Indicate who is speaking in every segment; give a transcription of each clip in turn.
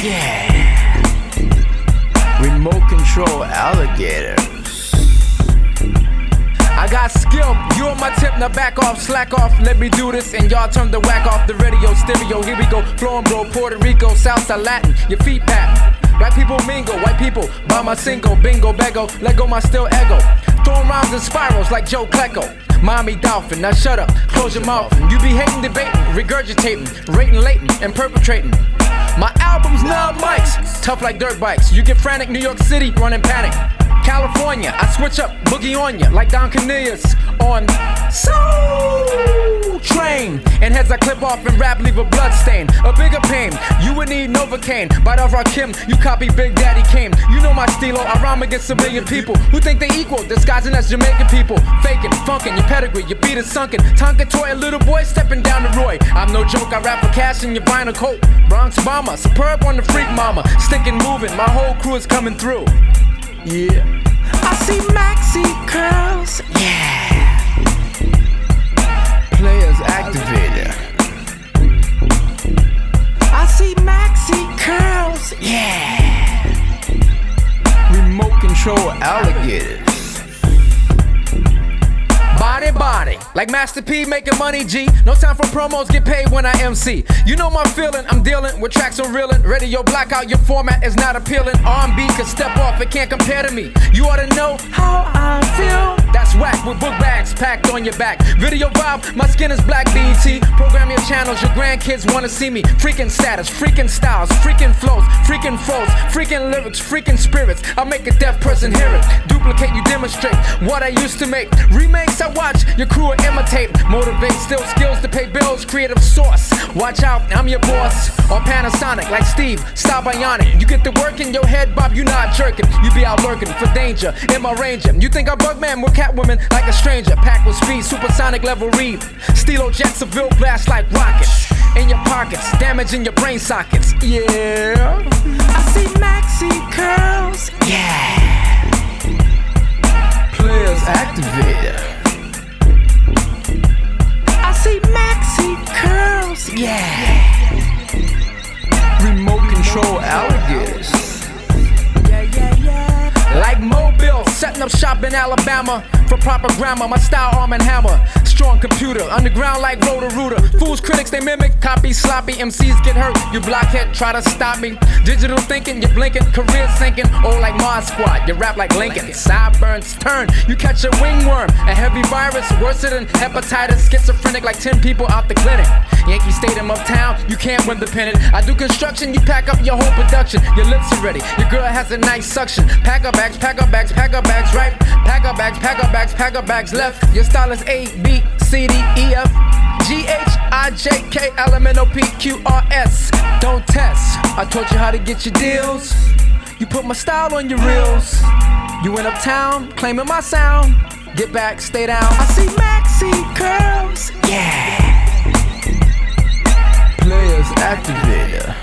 Speaker 1: Yeah. Remote control alligators. I got skill, you on my tip, now back off, slack off, let me do this. And y'all turn the whack off the radio, stereo, here we go. Flowing bro, Puerto Rico, salsa, Latin, your feet pat. Black people mingle, white people buy my single, bingo, baggo, let go my still ego. Throwing rhymes in spirals like Joe Klecko. Mommy Dolphin, now shut up, close your mouth. You be hating, debating, regurgitating, rating, latent, and perpetrating. My album's not mics, tough like dirt bikes. You get frantic, New York City, running panic. California, I switch up, boogie on ya, like Don Cornelius on Soul Train. And heads I clip off and rap, leave a blood stain. A bigger pain, you would need Novocaine. Bite off Rakim, you copy Big Daddy Kane. You know my stilo, I rhyme against a million people who think they equal, disguising as Jamaican people. Faking, funkin', your pedigree, your beat is sunken. Tonka toy, a little boy stepping down the Roy. I'm no joke, I rap for cash in your vinyl coat. Bronx bomber, superb on the freak mama. Stinking moving, my whole crew is coming through. Yeah. I see maxi curls. Yeah. Players activated. I see maxi curls. Yeah. Remote control alligators. Body, like Master P making money, G. No time for promos, get paid when I MC. You know my feeling, I'm dealing with tracks on reeling. Radio blackout, your format is not appealing. R&B can step off, it can't compare to me. You ought to know how I feel. That's whack with book bags packed on your back. Video vibe, my skin is black BET. Program your channels, your grandkids wanna see me. Freaking status, freaking styles, freaking flows, freaking flows, freaking lyrics, freaking spirits. I make a deaf person hear it. Duplicate, you demonstrate what I used to make. Remakes I watch, your crew will imitate. Motivate, still skills to pay bills, creative source. Watch out, I'm your boss. On Panasonic, like Steve, style bionic. You get the work in your head, Bob, you not jerking. You be out lurking for danger in my ranger. You think I bug man with Catwoman like a stranger. Packed with speed, supersonic level read. Stilo jets, Seville blast like rockets. In your pockets, damaging your brain sockets. Yeah. I see maxi curls. Yeah. Players activated. I see maxi curls. Yeah. Remote control alligators. Like Mobile, setting up shop in Alabama for proper grammar. My style, arm and hammer. Strong computer, underground like Roto-Rooter. Fools, critics, they mimic, copy, sloppy. MCs get hurt, you blockhead, try to stop me. Digital thinking, you're blinking, career sinking. Oh, like Mod Squad, you rap like Lincoln. Sideburns turn, you catch a wingworm. A heavy virus, worse than hepatitis. Schizophrenic like 10 people out the clinic. Yankee Stadium uptown, you can't win the pennant. I do construction, you pack up your whole production. Your lips are ready, your girl has a nice suction. Pack up bags, pack up bags, pack up bags right. Pack up bags, pack up bags, pack up bags left. Your style is A, B, C, D, E, F, G, H, I, J, K, L, M, N, O, P, Q, R, S. Don't test, I taught you how to get your deals. You put my style on your reels. You went uptown, claiming my sound. Get back, stay down. I see maxi curls. Yeah. Players activated.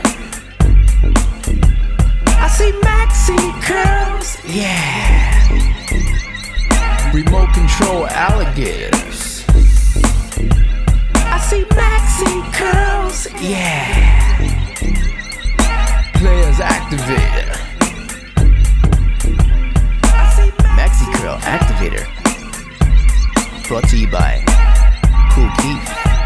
Speaker 1: I see maxi curls. Yeah. Remote control alligators. I see maxi curls. Yeah. Players activated. I see Maxi Curl Activator. Brought to you by Kool Keith.